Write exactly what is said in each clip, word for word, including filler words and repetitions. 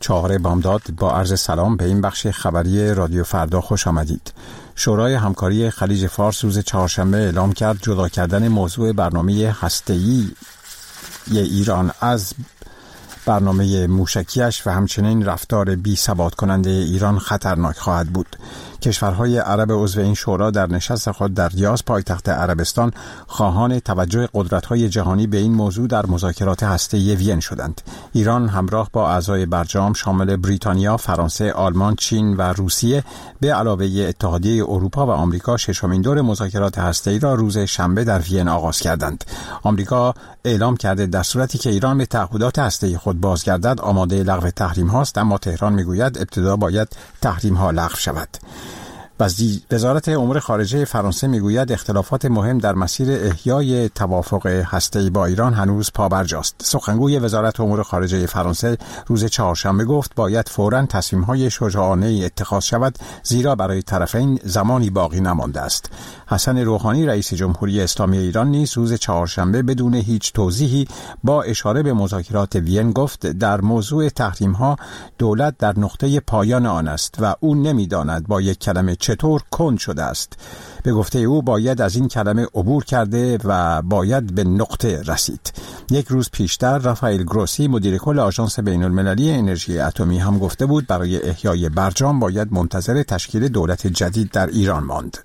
چهار بامداد با عرض سلام به این بخش خبری رادیو فردا خوش آمدید. شورای همکاری خلیج فارس روز چهارشنبه اعلام کرد جدا کردن موضوع برنامه هسته‌ای ایران از برنامه موشکیش و همچنین رفتار بی ثبات کننده ایران خطرناک خواهد بود. کشورهای عرب عضو این شورا در نشست خود در ریاض پایتخت عربستان خواهان توجه قدرت‌های جهانی به این موضوع در مذاکرات هسته‌ای وین شدند. ایران همراه با اعضای برجام شامل بریتانیا، فرانسه، آلمان، چین و روسیه به علاوه اتحادیه اروپا و آمریکا ششمین دور مذاکرات هسته‌ای را روز شنبه در وین آغاز کردند. آمریکا اعلام کرده در صورتی که ایران به تعهدات هسته‌ای خود بازگردد آماده لغو تحریم هاست، اما تهران میگوید ابتدا باید تحریم ها لغو شود. وزارت امور خارجه فرانسه میگوید اختلافات مهم در مسیر احیای توافق هسته‌ای با ایران هنوز پابرجاست. سخنگوی وزارت امور خارجه فرانسه روز چهارشنبه گفت باید فوراً تصمیم‌های شجاعانه اتخاذ شود، زیرا برای طرفین زمانی باقی نمانده است. حسن روحانی رئیس جمهوری اسلامی ایران نیز روز چهارشنبه بدون هیچ توضیحی با اشاره به مذاکرات وین گفت در موضوع تحریم‌ها دولت در نقطه پایان آن است و او نمی‌داند با یک کلمه چطور کند شده است. به گفته او باید از این کلمه عبور کرده و باید به نقطه رسید. یک روز پیشتر رافائل گروسی مدیر کل آژانس بین‌المللی انرژی اتمی هم گفته بود برای احیای برجام باید منتظر تشکیل دولت جدید در ایران ماند.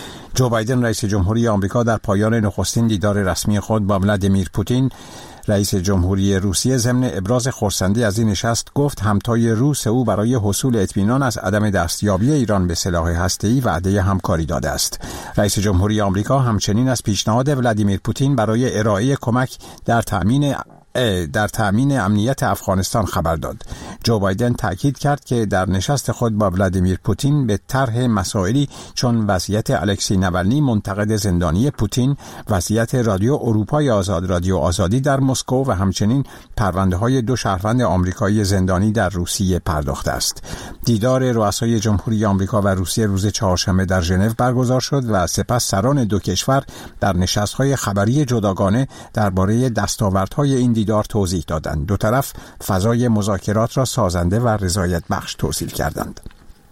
جو بایدن رئیس جمهوری آمریکا در پایان نخستین دیدار رسمی خود با ولادیمیر پوتین رئیس جمهوری روسیه ضمن ابراز خرسندی از این نشست گفت همتای روس او برای حصول اطمینان از عدم دستیابی ایران به سلاح هسته‌ای وعده همکاری داده است. رئیس جمهوری آمریکا همچنین از پیشنهاد ولادیمیر پوتین برای ارائه کمک در تأمین در تأمین امنیت افغانستان خبر داد. جو بایدن تأکید کرد که در نشست خود با ولادیمیر پوتین به طرح مسائلی چون وضعیت الکسی نوالنی منتقد زندانی پوتین، وضعیت رادیو اروپای آزاد رادیو آزادی در مسکو و همچنین پرونده‌های دو شهروند آمریکایی زندانی در روسیه پرداخته است. دیدار رؤسای جمهوری آمریکا و روسیه روز چهارشنبه در ژنو برگزار شد و سپس سران دو کشور در نشست‌های خبری جداگانه درباره دستاوردهای این دیدار توضیح دادند. دو طرف فضای مذاکرات را سازنده و رضایت بخش توصیف کردند.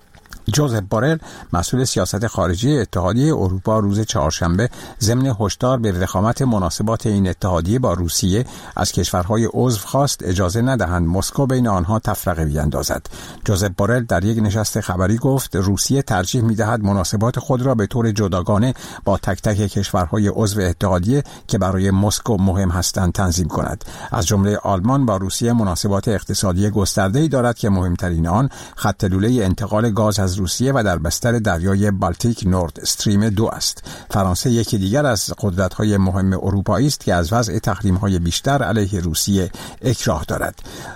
جوزپ بورل مسئول سیاست خارجی اتحادیه اروپا روز چهارشنبه ضمن هشدار به وخامت مناسبات این اتحادیه با روسیه از کشورهای عضو خواست اجازه ندهند مسکو بین آنها تفرقه بیندازد. جوزپ بورل در یک نشست خبری گفت روسیه ترجیح می‌دهد مناسبات خود را به طور جداگانه با تک تک کشورهای عضو اتحادیه که برای مسکو مهم هستند تنظیم کند. از جمله آلمان با روسیه مناسبات اقتصادی گسترده‌ای دارد که مهمترین آن خط لوله انتقال گاز از روسیه و در بستر دریای بالتیک نورد استریم دو است. فرانسه یکی دیگر از قدرت‌های مهم اروپایی است که از وضع تحریم‌های بیشتر علیه روسیه اکراه دارد.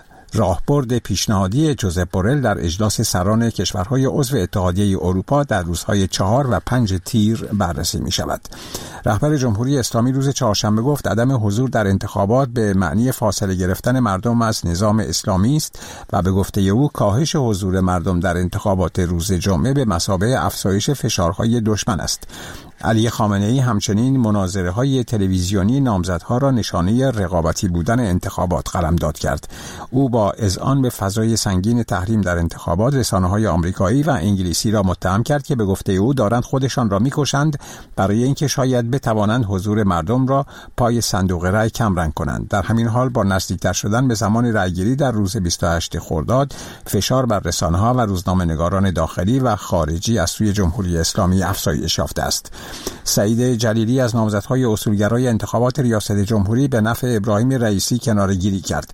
راهبرد پیشنهادی جوزپ بورل در اجلاس سران کشورهای عضو اتحادیه اروپا در روزهای چهار و پنج تیر بررسی می شود. رهبر جمهوری اسلامی روز چهارشنبه گفت عدم حضور در انتخابات به معنی فاصله گرفتن مردم از نظام اسلامی است و به گفته او کاهش حضور مردم در انتخابات روز جمعه به مثابه افزایش فشارهای دشمن است. علی خامنه‌ای همچنین مناظره‌های تلویزیونی نامزدها را نشانه رقابتی بودن انتخابات قلمداد کرد. او با اذعان به فضای سنگین تحریم در انتخابات رسانه‌های آمریکایی و انگلیسی را متهم کرد که به گفته او دارند خودشان را می‌کشند برای اینکه شاید بتوانند حضور مردم را پای صندوق رای کمرنگ کنند. در همین حال با نزدیکتر شدن به زمان رایگیری در روز بیست و هشتم خرداد فشار بر رسانه‌ها و روزنامه‌نگاران داخلی و خارجی از سوی جمهوری اسلامی افزایش یافته است. سعید جلیلی از نامزدهای اصولگرای انتخابات ریاست جمهوری به نفع ابراهیم رئیسی کناره‌گیری کرد.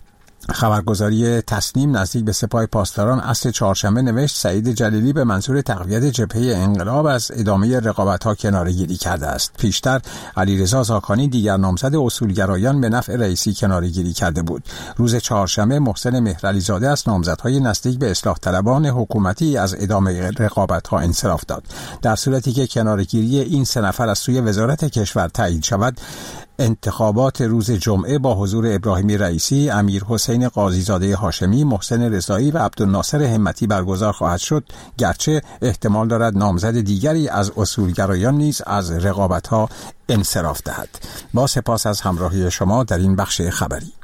خبرگزاری تسنیم نزدیک به سپاه پاسداران عصر چهارشنبه نوشت سعید جلیلی به منظور تقویت جبهه انقلاب از ادامه رقابت‌ها کناره‌گیری کرده است. پیشتر علیرضا زاکانی دیگر نامزد اصولگرایان به نفع رئیسی کناره‌گیری کرده بود. روز چهارشنبه محسن مهرعلیزاده از نامزدهای نزدیک به اصلاح طلبان حکومتی از ادامه رقابت‌ها انصراف داد. در صورتی که کناره‌گیری این سه نفر از سوی وزارت کشور تایید شود، انتخابات روز جمعه با حضور ابراهیمی رئیسی، امیر حسین قاضیزاده هاشمی، محسن رضایی و عبدالناصر همتی برگزار خواهد شد، گرچه احتمال دارد نامزد دیگری از اصولگرایان نیز از رقابت‌ها انصراف دهد. با سپاس از همراهی شما در این بخش خبری.